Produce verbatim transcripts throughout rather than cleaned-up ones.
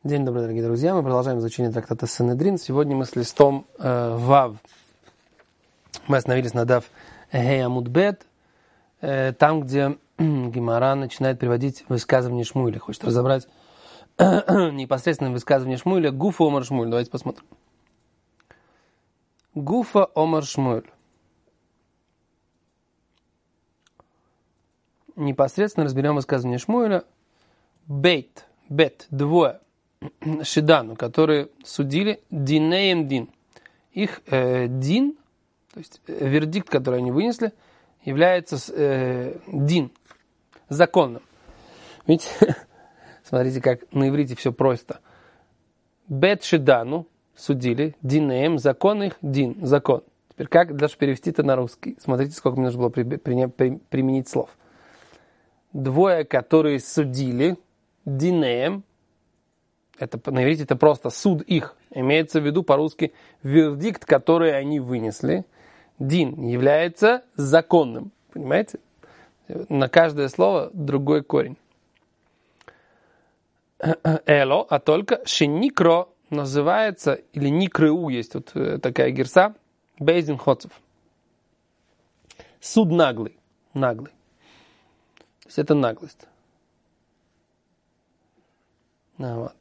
День добрый, дорогие друзья. Мы продолжаем изучение трактата Санедрин. Сегодня мы с листом э, Вав. Мы остановились на Дав Гей Амуд Бет, э, там, где Гемара начинает приводить высказывание Шмуэля. Хочет разобрать непосредственно высказывание Шмуэля. Гуфа Омар Шмуэль. Давайте посмотрим. Гуфа Омар Шмуэль. Непосредственно разберем высказывание Шмуэля. Бейт. Бет. Двое. Шидану, которые судили динеем дин. Их э, дин, то есть э, вердикт, который они вынесли, является э, дин, законным. Видите, смотрите, как на иврите все просто. Бет шидану судили, динеем, закон их, дин, закон. Теперь как даже перевести это на русский? Смотрите, сколько мне нужно было при, при, при, применить слов. Двое, которые судили, динеем, это, на иврите это просто суд их. Имеется в виду по-русски вердикт, который они вынесли. Дин является законным. Понимаете? На каждое слово другой корень. Эло, а только шеникро называется, или никрыу есть вот такая гирса, бейзин хоцев. Суд наглый. Наглый. То есть это наглость. А, вот.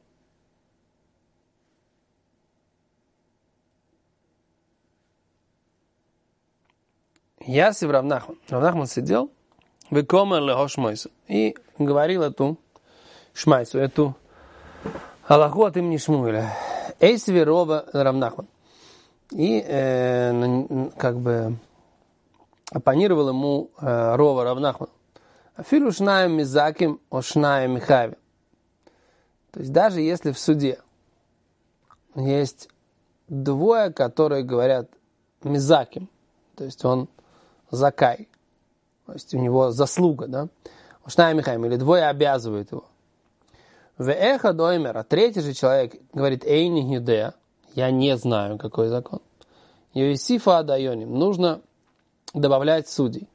Ясив Равнахман. Равнахман сидел в Икомер лехо шмойсу и говорил эту шмайсу, эту алаху от имени Шмуэля. Эйсви Рова Равнахман. И э, как бы оппонировал ему э, Рова Равнахман. Афилу шнаем мизаким о шнаем михави. То есть даже если в суде есть двое, которые говорят мизаким, то есть он закай, то есть у него заслуга, да? Ушная Михаим, или двое обязывают его. В эхо доймер, а третий же человек говорит, эйни юдея, я не знаю, какой закон. Юисифа адайоним, нужно добавлять судей.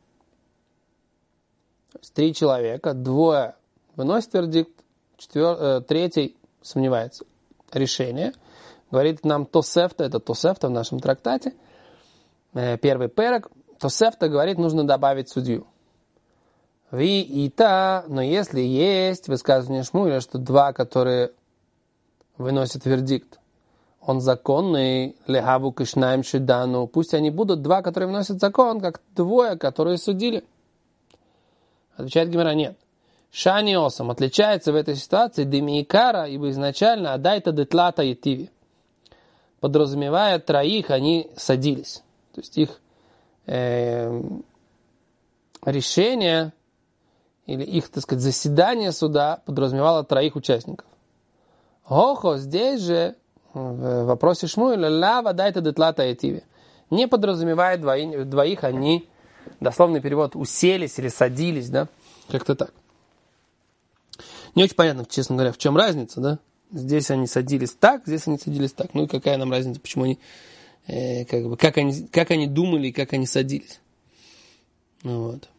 То есть три человека, двое выносят вердикт, четвер... э, третий сомневается. Решение. Говорит нам Тосефта, это Тосефта в нашем трактате, э, первый перек. Тосефта говорит, нужно добавить судью. Ви и та, но если есть высказывание Шмуэля, что два, которые выносят вердикт, он законный, лехаву кишнаем шидану, пусть они будут два, которые выносят закон, как двое, которые судили. Отвечает Гемара, нет. Шани осам отличается в этой ситуации демиикара, ибо изначально адайта детлата етиви. Подразумевая троих, они садились. То есть их э, решение или их, так сказать, заседание суда подразумевало троих участников. Хохо, здесь же в вопросе Шмуэля лава дайта детлата етиви. Не подразумевая двоих, двоих, они, дословный перевод, уселись или садились, да, как-то так. Не очень понятно, честно говоря, в чем разница, да? Здесь они садились так, здесь они садились так. Ну и какая нам разница, почему они, э, как бы, как они, как они думали и как они садились. Ну, вот.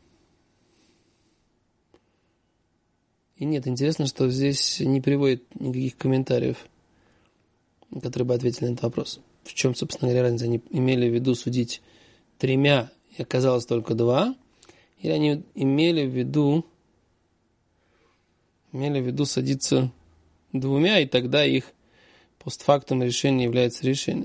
И нет, интересно, что здесь не приводит никаких комментариев, которые бы ответили на этот вопрос. В чем, собственно говоря, разница? Они имели в виду судить тремя, и оказалось только два, или они имели в виду имели в виду садиться двумя, и тогда их постфактум решение является решением.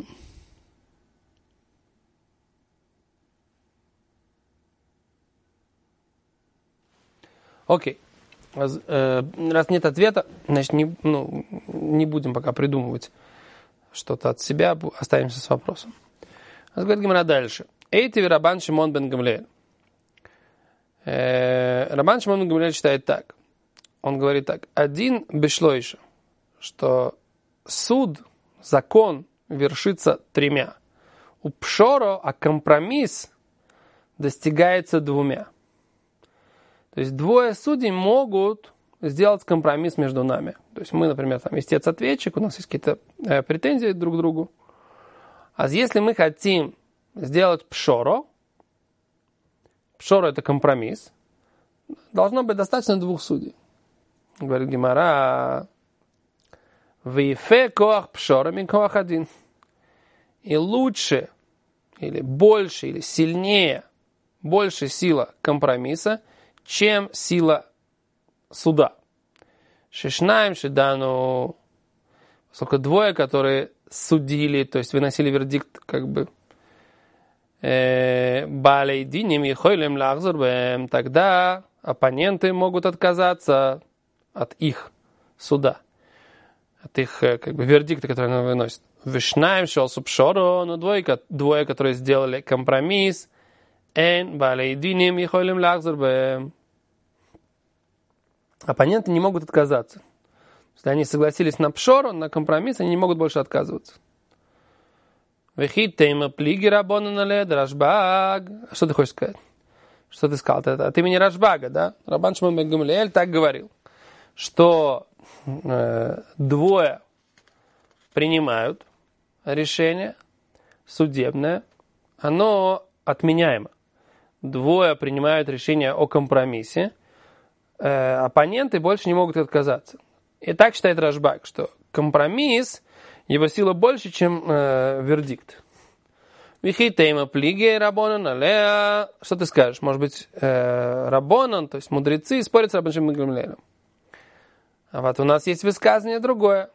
Окей. Раз, э, раз нет ответа, значит, не, ну, не будем пока придумывать что-то от себя, останемся с вопросом. Говорит Гемара дальше. Эйти Рабан Шимон бен Гамлиэль. Э, Рабан Шимон бен Гамлиэль считает так. Он говорит так. Один бешлойша, что суд, закон вершится тремя. У пшоро, а компромисс достигается двумя. То есть двое судей могут сделать компромисс между нами. То есть мы, например, там истец-ответчик, у нас есть какие-то э, претензии друг к другу. А если мы хотим сделать пшоро, пшоро это компромисс, должно быть достаточно двух судей. Говорит Гемара, Вейфе коах пшорами коах один. И лучше, или больше, или сильнее, больше сила компромисса, чем сила суда. Шишнаем шидану, поскольку двое, которые судили, то есть выносили вердикт, как бы балейдиним и хойлем лахзурбем, тогда оппоненты могут отказаться от их суда, от их как бы вердикта, который они выносят. Вишнаем шел субшоро, но двое, двое, которые сделали компромисс, эн балейдиним и хойлем лахзурбем. Оппоненты не могут отказаться. Если они согласились на пшору, на компромисс, они не могут больше отказываться. Что ты хочешь сказать? Что ты сказал? Это от имени Рашбага, да? Рабан Шимон бен Гамлиэль так говорил, что э, двое принимают решение судебное, оно отменяемо. Двое принимают решение о компромиссе, э, оппоненты больше не могут отказаться. И так считает Рашбаг, что компромисс, его сила больше, чем э, вердикт. Вихитейма плиге рабонан алеа. Что ты скажешь? Может быть, э, рабонан, то есть мудрецы, спорят с Рабан Шимон бен Гамлиэлем. А вот у нас есть высказывание другое.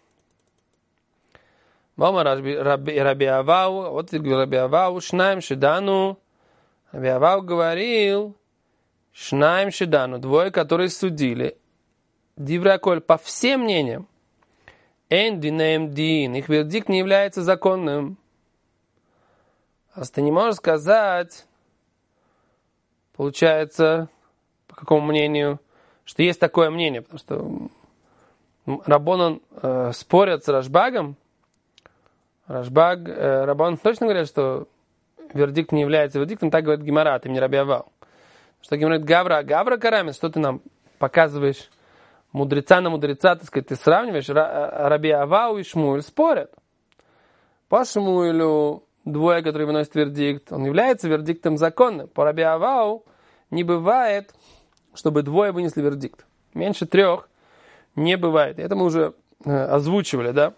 Вама Раби Авау, вот Раби Авау, шнаем шидану. Раби Авау говорил, шнаем шидану, двое, которые судили. Дивраколь, по всем мнениям, эн динэм дин, их вердикт не является законным. А ты не можешь сказать, получается, по какому мнению, что есть такое мнение, потому что Рабонан э, спорят с Рашбагом. Рашбаг, э, Рабонан точно говорят, что вердикт не является вердиктом, так говорит Гемара, ты мне Раби Авау. Что говорит Гавра, Гавра Карамис, что ты нам показываешь мудреца на мудреца, так сказать, ты сравниваешь, Раби Авау и Шмуэль спорят. По Шмуэлю двое, которые выносят вердикт, он является вердиктом законным. По Раби Авау не бывает, чтобы двое вынесли вердикт. Меньше трех не бывает. Это мы уже э, озвучивали, да?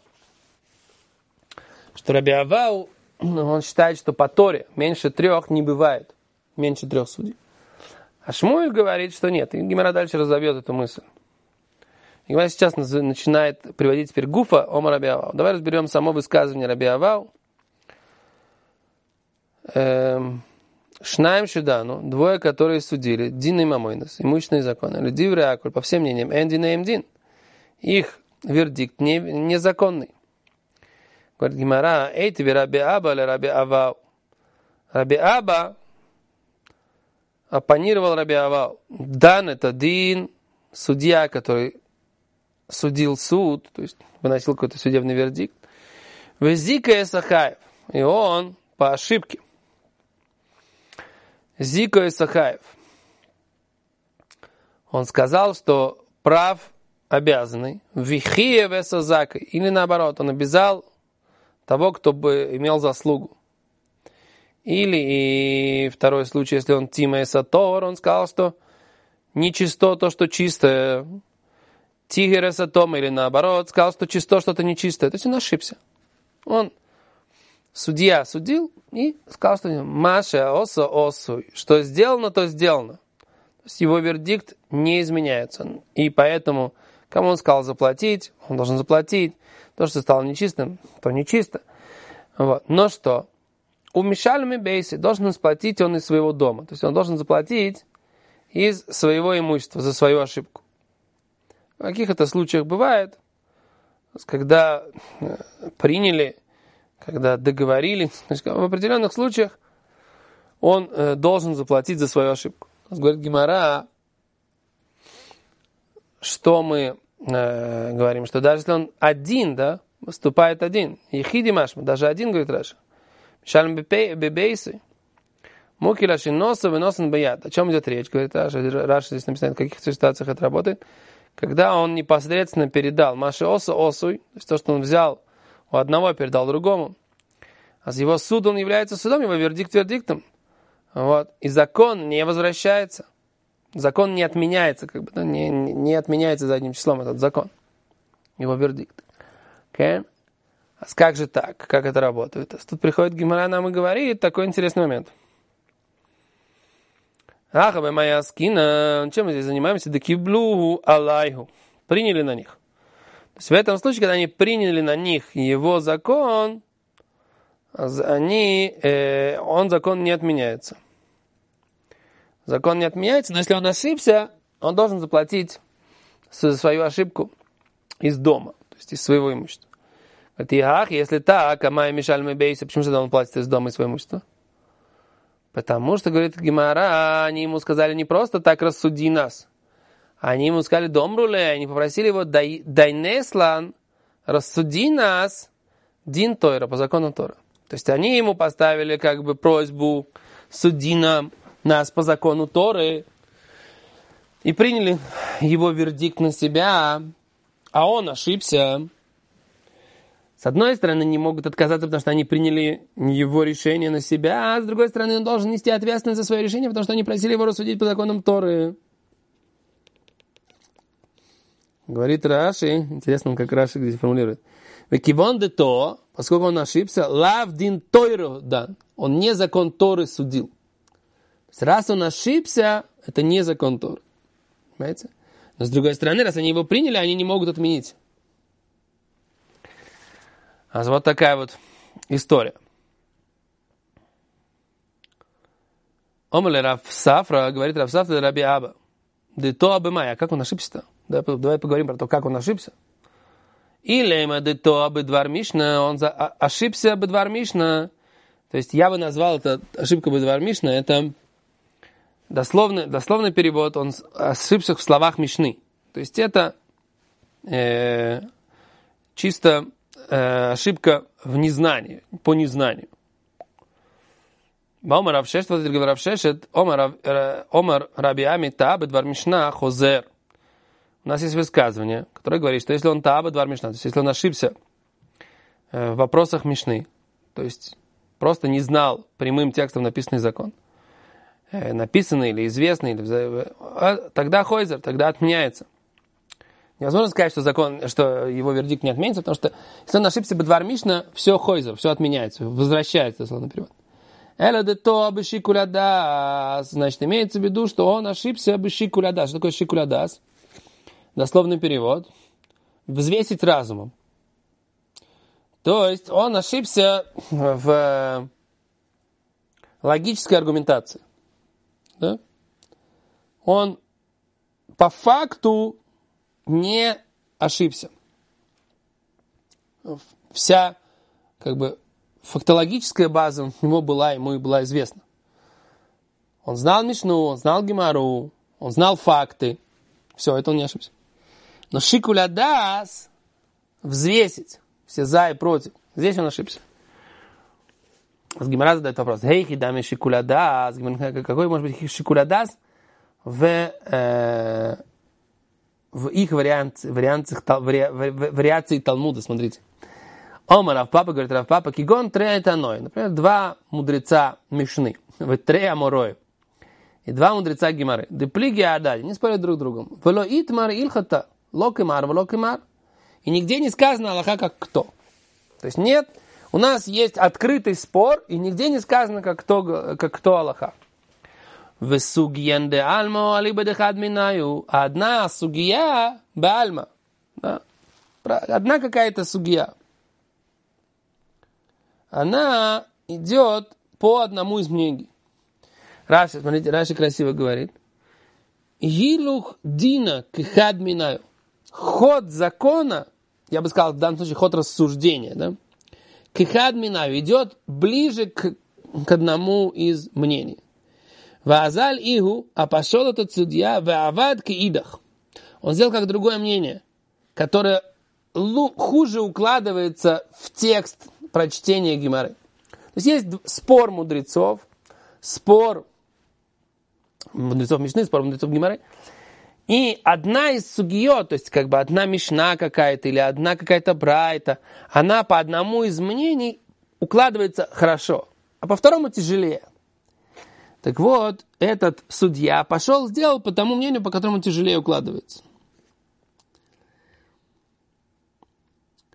Что Раби Авау, он считает, что по Торе меньше трех не бывает. Меньше трех судей. А Шмуэль говорит, что нет. И Гемара дальше разовьет эту мысль. И Гемара сейчас начинает приводить теперь Гуфа Ома Раби Авау. Давай разберем само высказывание Раби Авау. Шнаем Шидану, двое, которые судили, Дин и Мамойнес, имущественные законы, люди в Реакуль, по всем мнениям, Эндин и Эмдин. Их вердикт не, незаконный. Говорит Гемара, эй тебе Раби Аба или Раби Авау. Раби Аба оппонировал Раби Авау. Дан это Дин, судья, который судил суд, то есть выносил какой-то судебный вердикт. Везика Эсахаев. И он по ошибке. Зико Исахаев. Он сказал, что прав обязанный, вихие весазакой, или наоборот, он обязал того, кто бы имел заслугу. Или и второй случай, если он тима эсатор, он сказал, что нечисто то, что чистое. Тигер эсатом, или наоборот, сказал, что чисто что-то нечистое. То есть он ошибся. Он Судья судил и сказал, что Маша осо осу, что сделано, то сделано. То есть его вердикт не изменяется. И поэтому, кому он сказал заплатить, он должен заплатить. То, что стало нечистым, то нечисто. Вот. Но что? У Мишальми Бейси должен заплатить он из своего дома. То есть он должен заплатить из своего имущества за свою ошибку. В каких это случаях бывает, когда приняли, когда договорились, в определенных случаях он э, должен заплатить за свою ошибку. Говорит Гемара, что мы э, говорим, что даже если он один, да, выступает один, ехиди машма, даже один, говорит Раша, шалм бебейсы, муки лаши носа выносен баят. О чем идет речь, говорит Раша, Раша здесь написано, в каких ситуациях это работает, когда он непосредственно передал маши осу осуй, то есть то, что он взял у одного, передал другому. А с его суд он является судом, его вердикт вердиктом. Вот. И закон не возвращается. Закон не отменяется, как бы, да, не, не отменяется задним числом этот закон. Его вердикт. Okay? А как же так? Как это работает? Тут приходит Гемара нам и говорит такой интересный момент. Ахабе моя скина, чем мы здесь занимаемся? Декиблуху алайху. Приняли на них. То есть в этом случае, когда они приняли на них его закон, они, э, он закон не отменяется. Закон не отменяется, но если он ошибся, он должен заплатить свою ошибку из дома, то есть из своего имущества. Если так, а моя мишаль бейса, почему же он платит из дома из своего имущества? Потому что, говорит Гемара, они ему сказали не просто так рассуди нас. Они ему сказали домруле, они попросили его дай, дай неслан, рассуди нас, дин Тойра, по закону Тора. То есть они ему поставили как бы просьбу суди нам, нас по закону Торы и приняли его вердикт на себя, а он ошибся. С одной стороны, не могут отказаться, потому что они приняли его решение на себя, а с другой стороны, он должен нести ответственность за свое решение, потому что они просили его рассудить по законам Торы. Говорит Раши, интересно, как Раши здесь формулирует. Векивон де то, поскольку он ошибся, лав дин Тойру дан, он не закон Торы судил. То есть, раз он ошибся, это не закон Торы. Понимаете? Но с другой стороны, раз они его приняли, они не могут отменить. А вот такая вот история. Омале Рав Сафра, говорит Рав Сафра, Раби Аба. Да то абы а как он ошибся-то? Давай, давай поговорим про то, как он ошибся. Или да то абы двар Мишна, он за, а, ошибся абы двар Мишна. То есть я бы назвал это ошибка абы двар Мишна, это дословный, дословный перевод, он ошибся в словах Мишны. То есть это э, чисто ошибка в незнании, по незнанию. Омар Равшешет, вот это говорит Равшешет, Омар Раби Ами Таабе Двар Мишна Хозер. У нас есть высказывание, которое говорит, что если он Таабе Двар Мишна, то есть если он ошибся в вопросах Мишны, то есть просто не знал прямым текстом написанный закон, написанный или известный, или, тогда Хозер, тогда отменяется. Невозможно сказать, что закон, что его вердикт не отменится, потому что если он ошибся бедвар Мишна, все хойзер, все отменяется, возвращается, дословно перевод. Эла де то абы шикулядас, значит, имеется в виду, что он ошибся абы шикулядас. Что такое шикулядас? Дословный перевод. Взвесить разумом. То есть он ошибся в логической аргументации. Да? Он по факту не ошибся. Вся, как бы, фактологическая база у него была, ему и была известна. Он знал Мишну, он знал Гемару, он знал факты. Все, это он не ошибся. Но шикулядас, взвесить все за и против, здесь он ошибся. С Гемара задает вопрос. Хейхи дами шикулядас. Какой может быть шикулядас в... Э, в их варианте, варианте, вари, вариации Талмуда, смотрите. Омар Равпапа говорит, Равпапа, кигон трея таной. Например, два мудреца Мишны, в трея морой, и два мудреца Гемары. Деплиги адади, не спорят друг с другом. Вело итмар илхата, локимар, велокимар. И нигде не сказано Аллаха как кто. То есть нет, у нас есть открытый спор, и нигде не сказано как кто, как кто Аллаха. В сугьен де альма, либо де хадминаю. Одна сугия бальма. Да? Одна какая-то сугия. Она идет по одному из мнений. Раши, смотрите, Раши красиво говорит. Гилух дина к хадминаю. Ход закона, я бы сказал в данном случае ход рассуждения, да? К хадминаю идет ближе к, к одному из мнений. Ваазаль игу, а пошел этот судья, ваавад к идах. Он сделал как другое мнение, которое хуже укладывается в текст прочтения Гемары. То есть есть спор мудрецов, спор мудрецов Мишны, спор мудрецов Гемары. И одна из сугиот, то есть как бы одна Мишна какая-то или одна какая-то брайта, она по одному из мнений укладывается хорошо, а по второму тяжелее. Так вот, этот судья пошел, сделал по тому мнению, по которому тяжелее укладывается.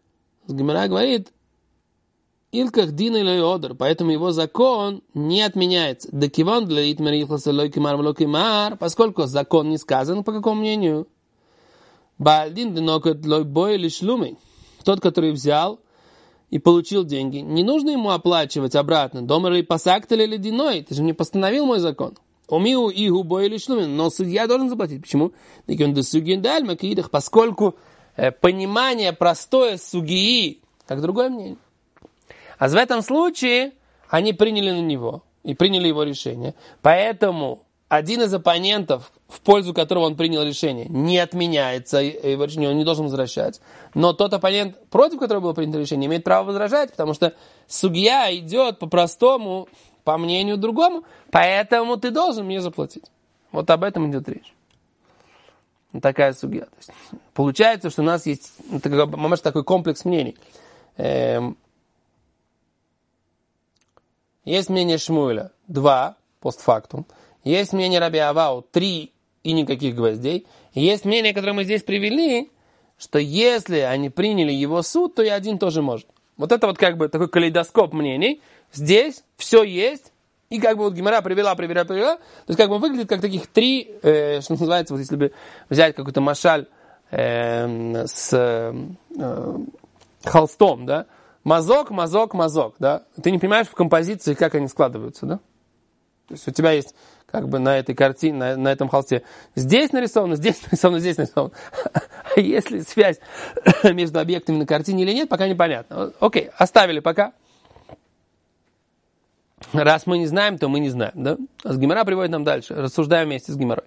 Гемара говорит, Илках дин или одер, поэтому его закон не отменяется. Декиван для итмер ихласа лой кимар вло кимар, поскольку закон не сказан, по какому мнению? Баальдин денокот лой бой или шлумей. Тот, который взял и получил деньги, не нужно ему оплачивать обратно. Домер или пасактель или диной, ты же мне постановил мой закон. Умиу игу бой или шлумей, но судья должен заплатить. Почему? Поскольку э, понимание простое сугии, как другое мнение. А в этом случае они приняли на него и приняли его решение. Поэтому один из оппонентов, в пользу которого он принял решение, не отменяется, его решение он не должен возвращать. Но тот оппонент, против которого было принято решение, имеет право возражать, потому что судья идет по-простому, по мнению другому, поэтому ты должен мне заплатить. Вот об этом идет речь. Такая судья. То есть, получается, что у нас есть может, такой комплекс мнений. Эм, Есть мнение Шмуэля, два, постфактум. Есть мнение Раби Авау, три и никаких гвоздей. И есть мнение, которое мы здесь привели, что если они приняли его суд, то и один тоже может. Вот это вот как бы такой калейдоскоп мнений. Здесь все есть. И как бы вот Гемара привела, привела, привела. То есть как бы выглядит как таких три, э, что называется, вот если бы взять какой-то машаль э, с э, холстом, да, мазок, мазок, мазок, да? Ты не понимаешь в композиции, как они складываются, да? То есть у тебя есть как бы на этой картине, на, на этом холсте здесь нарисовано, здесь нарисовано, здесь нарисовано. А есть ли связь между объектами на картине или нет, пока непонятно. Окей, оставили пока. Раз мы не знаем, то мы не знаем, да? А с Гемара приводит нам дальше. Рассуждаем вместе с Гемарой.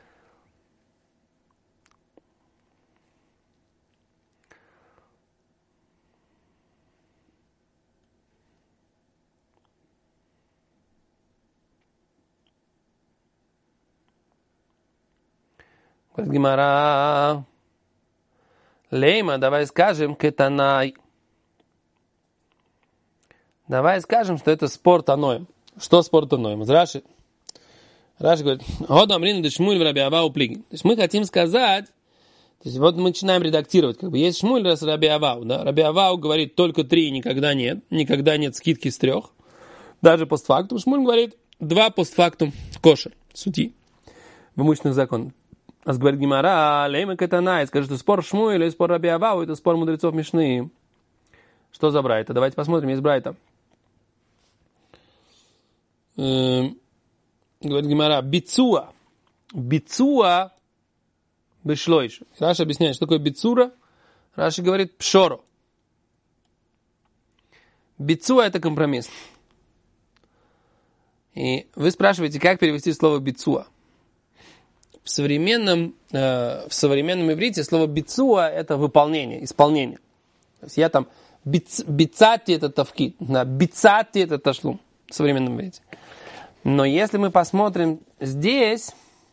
Гемара. Лейма, давай скажем, кетанай. Давай скажем, что это спор таноем. Что спор таноем? Раши. Раши говорит, Годам рин де Шмуль в Раби Авау плиги. То есть мы хотим сказать, то есть вот мы начинаем редактировать, как бы есть Шмуль раз Раби Авау, да? Раби Авау говорит только три, никогда нет, никогда нет скидки с трех. Даже постфактум. Шмуль говорит два постфактум кошер, судьи в имущественных законах. А говорит Гемара, лейма кетанай, скажет, что спор Шмуэля или спор Раби Авау, это спор мудрецов Мишны. Что за брайта? Давайте посмотрим, есть брайта. Эм, говорит Гемара, бицуа. Бицуа бешлойш. Раши объясняет, что такое бицура. Раши говорит пшоро. Бицуа это компромисс. И вы спрашиваете, как перевести слово бицуа. В современном, э, в современном иврите слово бицуа это выполнение, исполнение. То есть я там биц, бицати это тавкид, да, бицати это ташлум в современном иврите. Но если мы посмотрим здесь,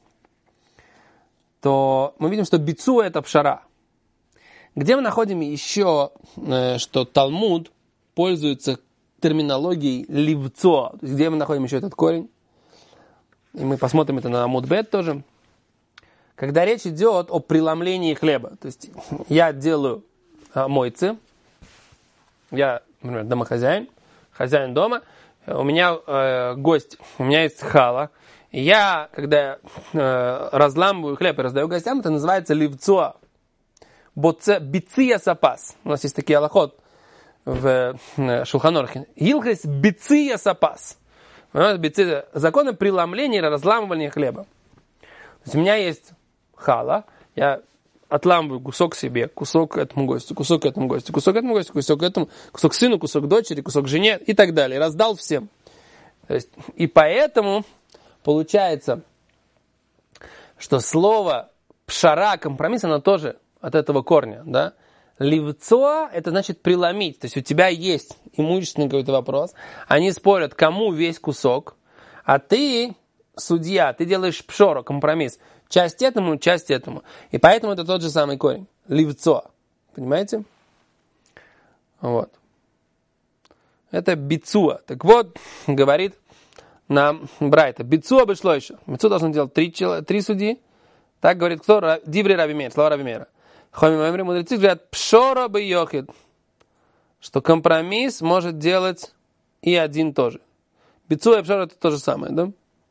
то мы видим, что бицуа это пшара. Где мы находим еще, э, что Талмуд пользуется терминологией ливцо, то есть где мы находим еще этот корень. И мы посмотрим это на Амуд Бет тоже. Когда речь идет о преломлении хлеба. То есть я делаю а, мойцы, я, например, домохозяин, хозяин дома, у меня э, гость, у меня есть хала. И я, когда э, разламываю хлеб и раздаю гостям, это называется ливцоа. Биция сапас. У нас есть такие алахот в э, Шулхан Орухе. Илхес биция сапас. Законы преломления или разламывания хлеба. То есть у меня есть хала, я отламываю кусок себе, кусок этому гостю, кусок этому гостю, кусок этому гостю, кусок этому, кусок сыну, кусок дочери, кусок жене и так далее. Раздал всем. То есть, и поэтому получается, что слово пшара, компромисс, оно тоже от этого корня. Да? Ливцоа, это значит преломить. То есть у тебя есть имущественный какой-то вопрос, они спорят, кому весь кусок, а ты, судья, ты делаешь пшору, компромисс. Часть этому, часть этому. И поэтому это тот же самый корень. Ливцо. Понимаете? Вот. Это бицуа. Так вот, говорит нам Брайта. Бицуа вышло еще. Бицуа должен делать три, три судьи. Так говорит кто? Диври Раби Мейр. Слова Раби Мейра. Хоми Маймри мудрецы говорят, пшора бы йохид. что компромисс может делать и один тоже. Бицуа и пшора это то же самое, да?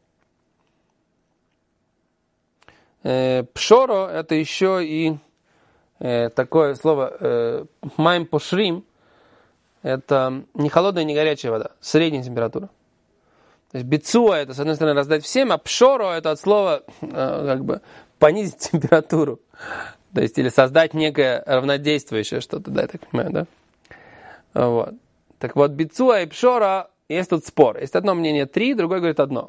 Э, пшоро это еще и э, такое слово э, майм пошрим. Это не холодная, не горячая вода, средняя температура. То есть бицуа это, с одной стороны, раздать всем, а пшоро это от слова э, как бы понизить температуру. То есть или создать некое равнодействующее что-то, да, я так понимаю, да? Вот. Так вот, бицуа и пшора, есть тут спор. Есть одно мнение три, другое говорит одно.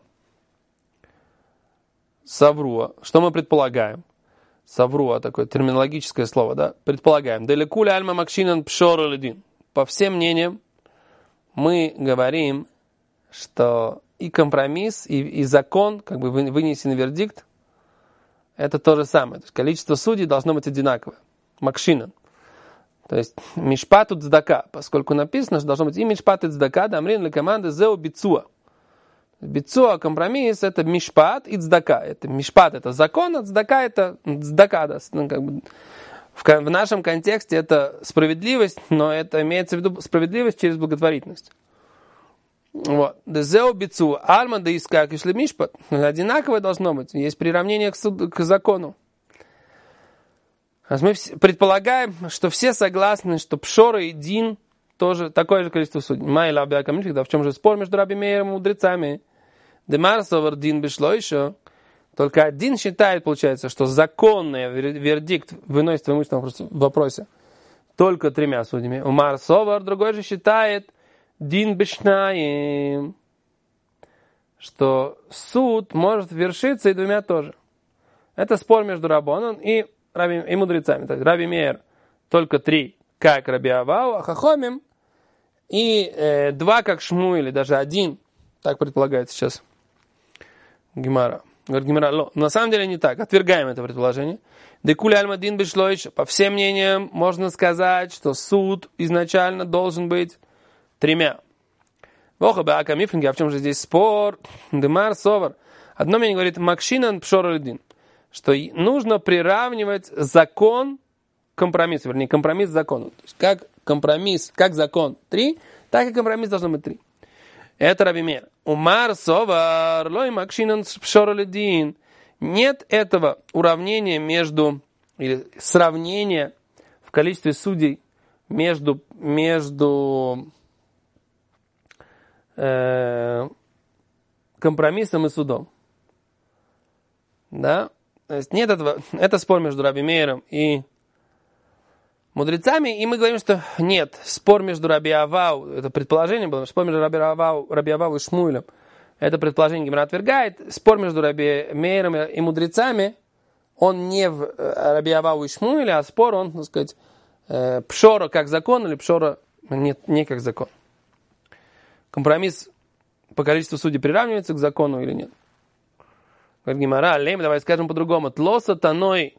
Савруа. Что мы предполагаем? Савруа, такое терминологическое слово, да? Предполагаем. Далекуля альма макшинан пшор ледин. По всем мнениям, мы говорим, что и компромисс, и, и закон, как бы вынесенный вердикт, это то же самое. То есть количество судей должно быть одинаковое. Макшинан. То есть мишпат и цдака. Поскольку написано, что должно быть и мишпат и цдака, дамрин для команды зеу бицуа. Бицуа, компромисс, это мишпат и цдака. Это мишпат это закон, а цдака это цдака. Да, ну, как бы в, в нашем контексте это справедливость, но это имеется в виду справедливость через благотворительность. Вот. Дезео бицу, альма да искак и шлемишпат. Одинаковое должно быть. Есть приравнение к, суд, к закону. Мы предполагаем, что все согласны, что пшора и дин тоже такое же количество судей. Майла абиакамнифик, да в чем же спор между Раби Меиром и мудрецами? Демарсовар дин бешло еще. Только один считает, получается, что законный вердикт выносится в имущественном вопросе только тремя судьями. Умар Совар, другой же считает дин бешнаим, что суд может вершиться и двумя тоже. Это спор между Рабоном и, раби, и мудрецами. То есть Раби Меир только три, как Раби Авау, а Хахомим, и э, два, как Шмуэль, или даже один, так предполагает сейчас Гемара. Говорит Гемара, на самом деле не так. Отвергаем это предположение. Декуля альмадин бешлойш. По всем мнениям можно сказать, что суд изначально должен быть тремя. Воха баака мифринги, а в чем же здесь спор? Демар совар. Одно мнение говорит макшинан пшор один, что нужно приравнивать закон к компромиссу, вернее компромисс к закону. То есть как компромисс, как закон три, так и компромисс должно быть три. Это Раби Меир. Умар совар лой макшинан пшор один. Нет этого уравнения между, или сравнения в количестве судей между, между э, компромиссом и судом. Да? То есть нет этого, это спор между Раби Меиром и мудрецами, и мы говорим, что нет, спор между Раби Авау, это предположение было, спор между Раби Авау, Раби Авау и Шмуэлем, это предположение Гемара отвергает, спор между Раби Меиром и мудрецами, он не в Раби Авау и Шмуэле, а спор, он, так сказать, пшора как закон или пшора не, не как закон. Компромисс по количеству судей приравнивается к закону или нет? Говорит Гемара, лейм, давай скажем по-другому, тлоса таной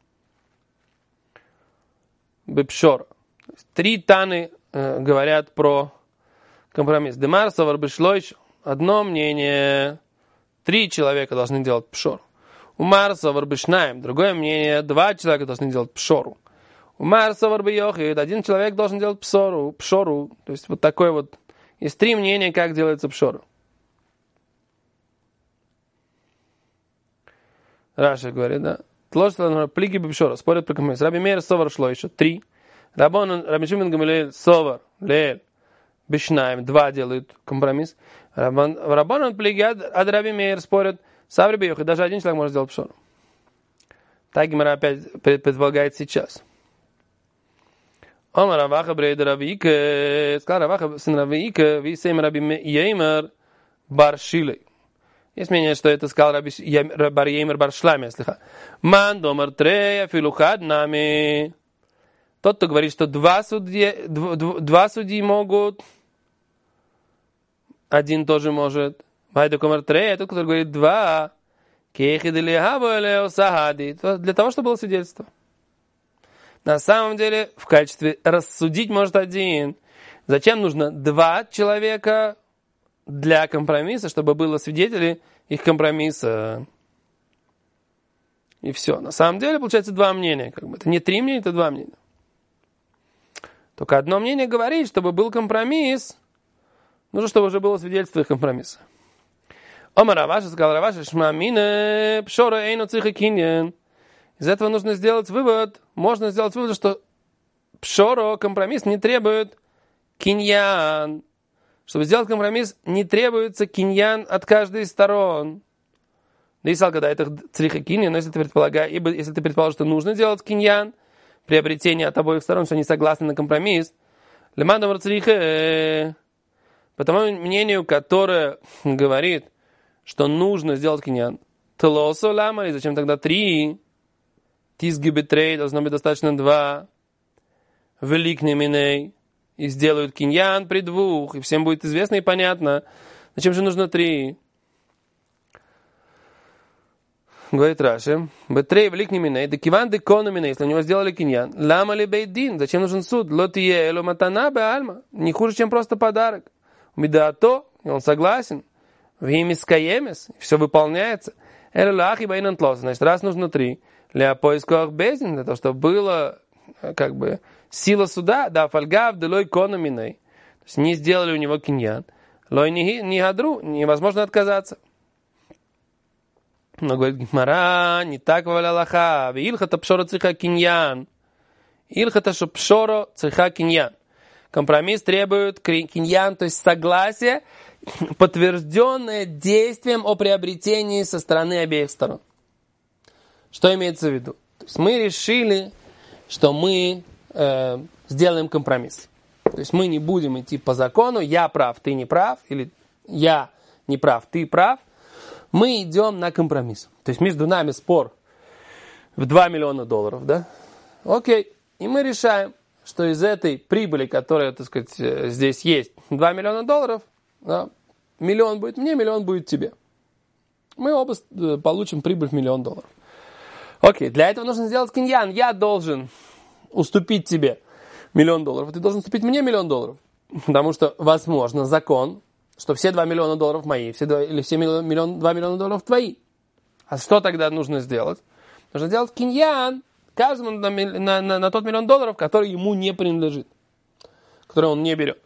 бепшор. Три таны э, говорят про компромисс. Демар совар бешлойш. Одно мнение. Три человека должны делать пшор. Умар совар бешнаем. Другое мнение. Два человека должны делать пшору. Умар совар бейохид. Один человек должен делать пшору. Пшору. То есть вот такое вот. Есть три мнения, как делается пшору. Раша говорит, да. Тложится плиги бепшора. Спорят про компромисс. Раби Меир совар шло еще три. Рабон, Раби Шимон Гамлиэль совар леэль бешнаем. Два делают компромисс. Рабон, Рабон плиги ад Раби Меир спорят. Саври бейохид. Даже один человек может сделать пшору. Так Гемара опять предполагает сейчас. Омар Раваха брейда Равике. Сказал Раваха сын Равике. Висейм Раби Йеймер бар Шилей. Есть мнение, что это сказал Раби бар Йеймер бар Шламе. Ман домар трея филухад нами. Тот, кто говорит, что два судьи, два судьи могут, один тоже может. Вайда комар трея, тот, кто говорит два. Для того, чтобы было свидетельство. На самом деле, в качестве рассудить может один. Зачем нужно два человека для компромисса, чтобы было свидетели их компромисса? И все. На самом деле, получается два мнения. Как бы. Это не три мнения, это два мнения. Только одно мнение говорит, чтобы был компромисс, нужно, чтобы уже было свидетельство их компромисса. Омар Раваши сказал Раваши, шма мине пшора эйну циха киньян. Из этого нужно сделать вывод, можно сделать вывод, что пшоро, компромисс, не требует киньян. Чтобы сделать компромисс, не требуется киньян от каждой из сторон. Да и сал, когда это цриха киньян, но если ты предполагаешь, ибо если ты предположишь, что нужно делать киньян, приобретение от обоих сторон, что они согласны на компромисс, лемандам цриха, по тому мнению, которое говорит, что нужно сделать киньян, тлосо ламари, зачем тогда три? Тизгибетрей, должно быть достаточно два. Великный миней. И сделают киньян при двух. И всем будет известно и понятно. Зачем же нужно три? Говорит Раши. Бетрей великный миней. Да киван де кону миней. Если у него сделали киньян. Лама ли бейдин. Зачем нужен суд? Лотие эло матана бе альма. Не хуже, чем просто подарок. Умидато. И он согласен. Вимис каемис. Все выполняется. Эло лахи бейнан тлос. Значит, раз нужно три. Для поисков бездин, для того, чтобы было как бы сила суда, да, фальгав, делой кономиной. То есть не сделали у него киньян. Лой не гадру, невозможно отказаться. Но говорит Гимара, не так валя лаха, илхата пшоро цриха киньян. Илхата шо пшоро цриха киньян. Компромисс требует киньян, то есть согласие, подтвержденное действием о приобретении со стороны обеих сторон. Что имеется в виду? То есть мы решили, что мы э, сделаем компромисс. То есть мы не будем идти по закону, я прав, ты не прав, или я не прав, ты прав. Мы идем на компромисс. То есть между нами спор в два миллиона долларов, да? Окей. И мы решаем, что из этой прибыли, которая, так сказать, здесь есть, два миллиона долларов, да, миллион будет мне, миллион будет тебе. Мы оба получим прибыль в миллион долларов. Окей, для этого нужно сделать киньян. Я должен уступить тебе миллион долларов, а ты должен уступить мне миллион долларов. Потому что, возможно, закон, что все два миллиона долларов мои, все два, или все миллион, миллион, два миллиона долларов твои. А что тогда нужно сделать? Нужно сделать киньян каждому на, на, на, на тот миллион долларов, который ему не принадлежит, который он не берет.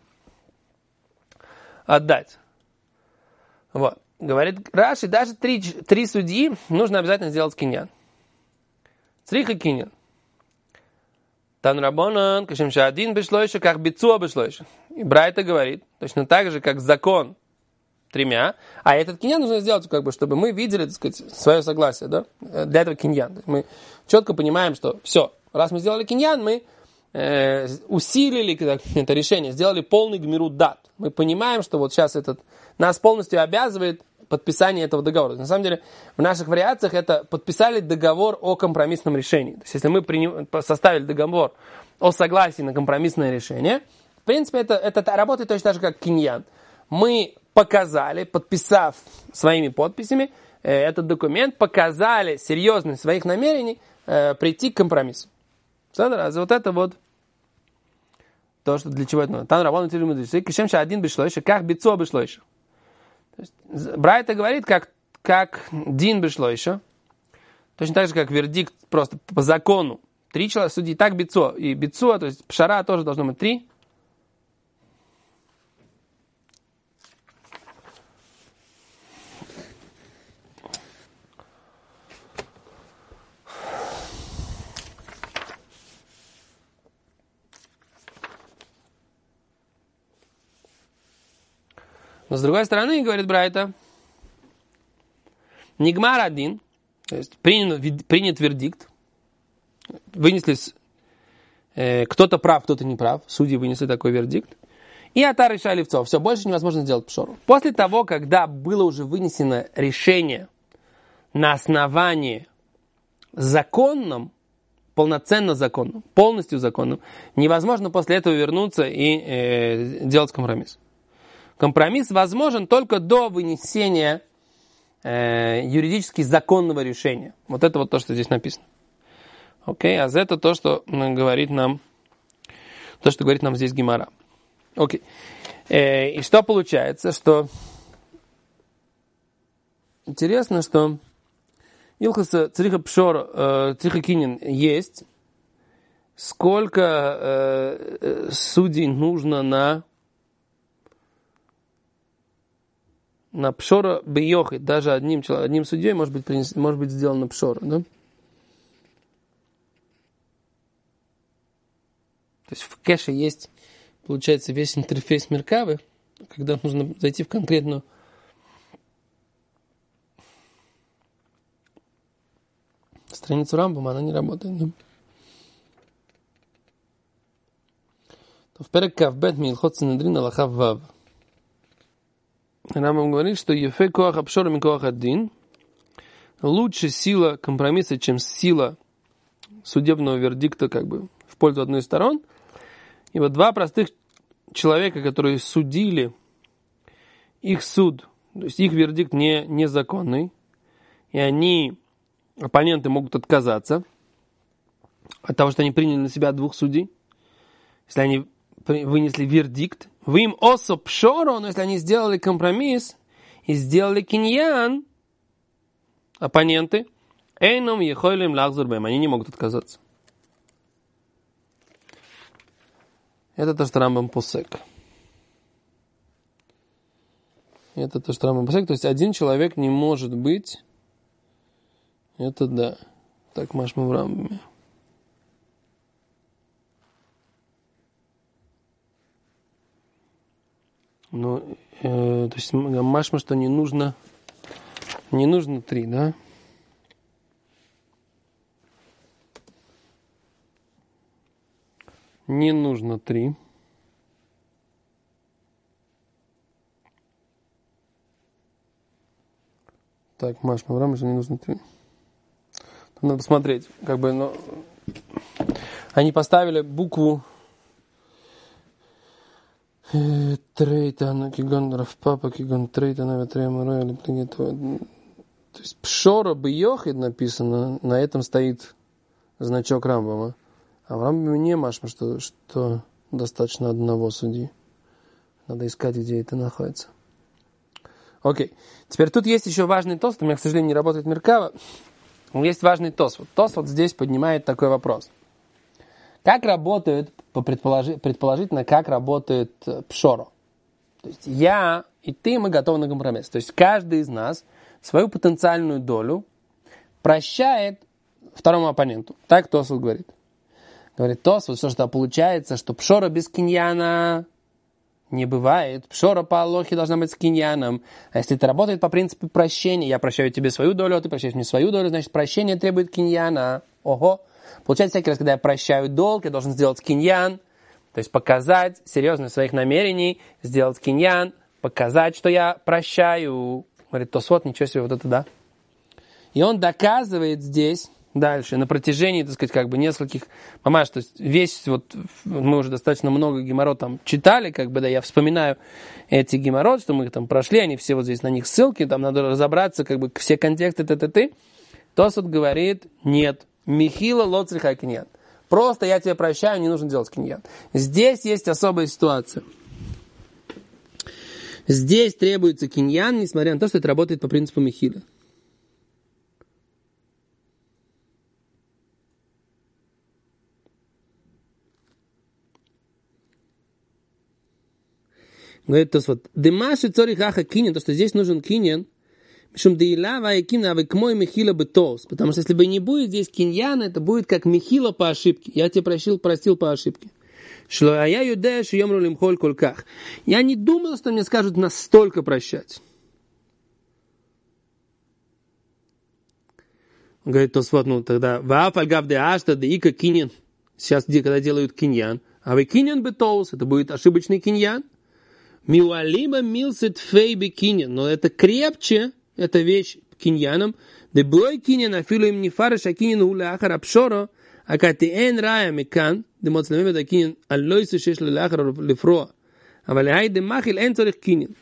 Отдать. Вот. Говорит Раши, даже три, три судьи нужно обязательно сделать киньян. Цриха киньян. Тан рабонан, кашем шаадин бешлойша, как бицуа бешлойша. И Брайта говорит, точно так же, как закон тремя, а этот киньян нужно сделать, как бы, чтобы мы видели, так сказать, свое согласие, да? Для этого киньян. Мы четко понимаем, что все, раз мы сделали киньян, мы э, усилили это решение, сделали полный гмирут дат. Мы понимаем, что вот сейчас этот нас полностью обязывает подписание этого договора. На самом деле, в наших вариациях это подписали договор о компромиссном решении. То есть, если мы приним, составили договор о согласии на компромиссное решение, в принципе, это, это работает точно так же, как киньян. Мы показали, подписав своими подписями э, этот документ, показали серьезность своих намерений э, прийти к компромиссу. Разве вот это вот то, что для чего это нужно. Там работает кишем один бешлойша, как бицо бешлойша. Брайта говорит, как, как дин бешлойша, точно так же, как вердикт просто по закону. Три человека судьи, так бицо. И бицо, то есть пшара тоже должно быть три. Но с другой стороны, говорит Брайта, нигмар один, то есть принят, принят вердикт, вынесли, э, кто-то прав, кто-то не прав, судьи вынесли такой вердикт, и атар решали левцов, все, больше невозможно сделать пшору. После того, когда было уже вынесено решение на основании законном, полноценно законном, полностью законном, невозможно после этого вернуться и э, делать компромисс. Компромисс возможен только до вынесения э, юридически законного решения. Вот это вот то, что здесь написано. Окей, а это то, что говорит нам, то, что говорит нам здесь Гемара. Окей. Э, и что получается, что интересно, что Илхаса цриха пшор, цриха кинин есть, сколько э, судей нужно на на пшора бейохи, даже одним, одним судьей может быть, принес, может быть сделано пшора, да? То есть в кэше есть, получается, весь интерфейс Меркавы, когда нужно зайти в конкретную страницу Рамбама, она не работает, да? То в перек Кавбет Милхот Синедрин Аллаха Вав. Рамбам говорит, что ефе коах апшора ми коах аддин, лучше сила компромисса, чем сила судебного вердикта, как бы в пользу одной из сторон. Ибо два простых человека, которые судили, их суд, то есть их вердикт не, незаконный, и они, оппоненты, могут отказаться от того, что они приняли на себя двух судей, если они вынесли вердикт. Вы им осо пшоро, но если они сделали компромисс и сделали киньян, оппоненты, эйном ехойлем лахзурбэм, они не могут отказаться. Это то, что Рамбам посек. Это то, что Рамбам посек. То есть один человек не может быть. Это да. Так машма в Рамбаме. Ну, э, то есть машма, что не нужно, не нужно три, да? Не нужно три. Так, машма в Рамбаме, что не нужно три. Тут надо смотреть, как бы, но они поставили букву Трейтана, кигон рафпапа, кигон трейтана, ветрея или плегетова. То есть пшора бьёхид написано, на этом стоит значок Рамбама. А в Рамбаме не машма, что, что достаточно одного судьи. Надо искать, где это находится. Окей. Теперь тут есть еще важный тост. У меня, к сожалению, не работает Меркава. Есть важный тост. Вот тост вот здесь поднимает такой вопрос. Как работает, предположи, предположительно, как работает пшоро? То есть я и ты, мы готовы на компромисс. То есть каждый из нас свою потенциальную долю прощает второму оппоненту. Так Тосфот говорит. Говорит Тосфот, что, что получается, что пшора без киньяна не бывает. Пшора по Алохе должна быть с киньяном. А если это работает по принципу прощения, я прощаю тебе свою долю, а ты прощаешь мне свою долю, значит прощение требует киньяна. Ого! Получается, всякий раз, когда я прощаю долг, я должен сделать киньян, то есть показать серьезность своих намерений, сделать киньян, показать, что я прощаю. Говорит Тосфот, ничего себе, вот это да. И он доказывает здесь дальше, на протяжении, так сказать, как бы нескольких, мамаш, то есть весь, вот, мы уже достаточно много геморрот там читали, как бы, да, я вспоминаю эти геморрот, что мы их там прошли, они все вот здесь на них ссылки, там надо разобраться, как бы, все контексты, т-т-т. Тосфот говорит, нет, михила лоцриха киньян. Просто я тебе прощаю, не нужно делать киньян. Здесь есть особая ситуация. Здесь требуется киньян, несмотря на то, что это работает по принципу михила. Говорит Тосфот, демаши цорих аха киньян, то, что здесь нужен киньян, потому что если бы не будет здесь киньяна, это будет как михила по ошибке. Я тебя прощил, простил по ошибке. Я не думал, что мне скажут настолько прощать. Он говорит, Тосфот, ну тогда сейчас, когда делают киньян, а вы киньян бетоус, это будет ошибочный киньян. Миуалима милсет фейби киньян, но это крепче, эта вещь киньяном. Деблой киньян афилу им не фарыш, а киньян уля ахар апшоро, а кати эн рая мекан, демоцлемем это киньян аллойсу шеш ля ахар лифроа. А валихай демахил эн цорих киньян.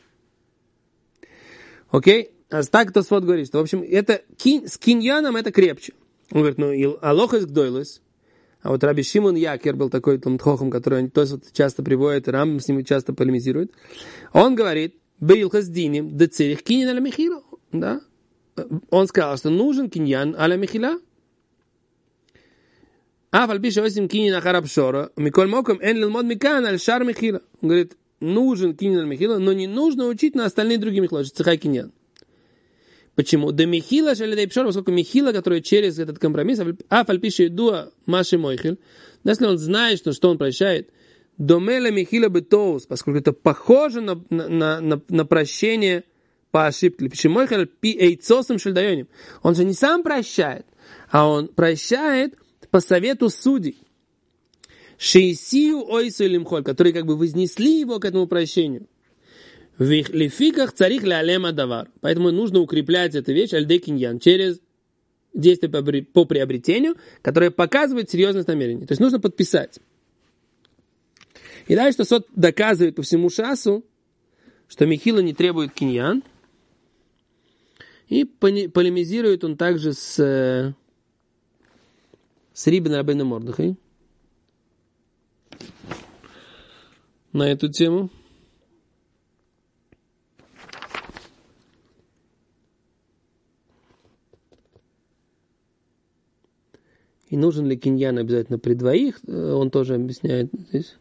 Окей? А так Тосфот говорит, что, в общем, это, с киньяном это крепче. Он говорит, ну, алохас гдойлес. А вот Раби Шимон Якер был такой Талмид-Хохам, который Тосфот часто приводит, и Рамбам с ним часто полемизирует. Он говорит, беилхас диним децерих киньян аля михила. Да? Он сказал, что нужен киньян аля михила. А фальпише осим кинин ахарабшора, миколь моком эн лилмод микан аль шар михила. Он говорит, нужен кинин аль михила, но не нужно учить на остальные другие михилы, цехай киньян. Почему? Да михила шалидей пшора, поскольку михила, который через этот компромисс, а фальпише дуа маши мойхил, если он знает, что, что он прощает, домела михила бетоус, поскольку это похоже на, на, на, на прощение по ошибке. Он же не сам прощает, а он прощает по совету судей. Шейсию ойсу лимхоль, которые как бы вознесли его к этому прощению. В их лификах царих лялема давар. Поэтому нужно укреплять эту вещь альдекиньян через действие по приобретению, которое показывает серьезность намерений. То есть нужно подписать. И дальше что Сот доказывает по всему шасу, что михила не требует киньян. И полемизирует он также с, с Рибен Рабейном Мордехай на эту тему. И нужен ли киньян обязательно при двоих, он тоже объясняет здесь.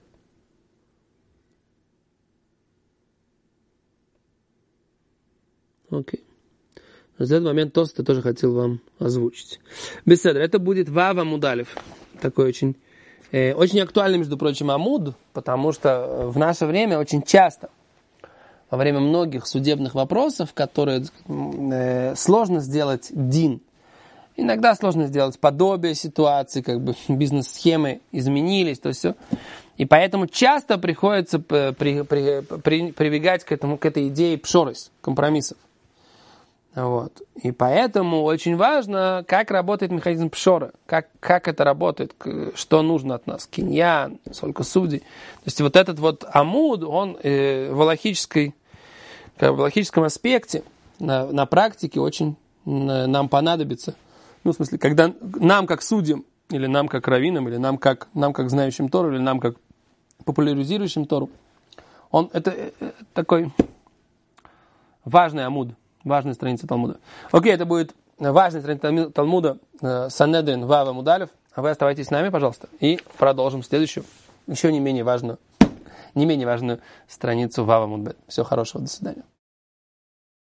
Окей. В этот момент тост я тоже хотел вам озвучить. Беседа. Это будет Вава Мудалев. Такой очень, э, очень актуальный, между прочим, амуд, потому что в наше время очень часто, во время многих судебных вопросов, которые э, сложно сделать дин, иногда сложно сделать подобие ситуации, как бы бизнес-схемы изменились, то есть все. И поэтому часто приходится при, при, при, прибегать к, этому, к этой идее пшорис, компромиссов. Вот. И поэтому очень важно, как работает механизм пшора, как, как это работает, что нужно от нас, киньян, сколько судей. То есть вот этот вот амуд, он э, в логической, как, в логическом аспекте, на, на практике очень на, нам понадобится. Ну, в смысле, когда нам как судьям, или нам как раввинам, или нам как, нам как знающим Тору, или нам как популяризирующим Тору, он, это, это такой важный амуд. Важная страница Талмуда. Окей, это будет важная страница Талмуда Санедрин Вава Мудалев. А вы оставайтесь с нами, пожалуйста. И продолжим следующую, еще не менее важную, не менее важную страницу Вава Мудбет. Всего хорошего, до свидания.